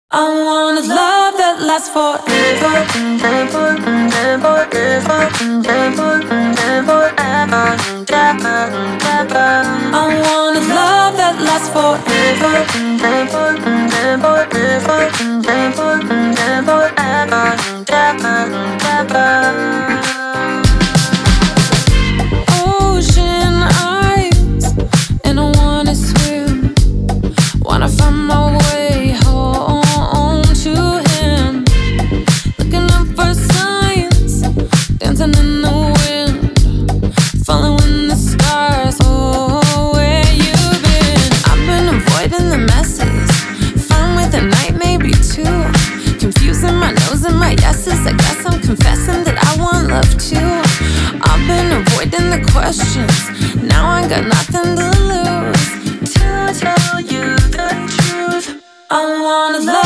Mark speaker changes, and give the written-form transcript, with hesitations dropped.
Speaker 1: I want a love that lasts forever, forever, forever, forever, forever, forever. I want a love that lasts forever, forever, forever, forever, forever, forever. Ocean eyes, and I wanna swim. Wanna find my way home to him. Looking up for signs, dancing in the wind, following the stars. Oh, where you been? I've been avoiding the messes, fine with the night, maybe too. Confusing my no's and my yeses. I guess I'm confessing that I want love too. I've been avoiding the questions, now I got nothing to lose. To tell you the truth, I wanna love.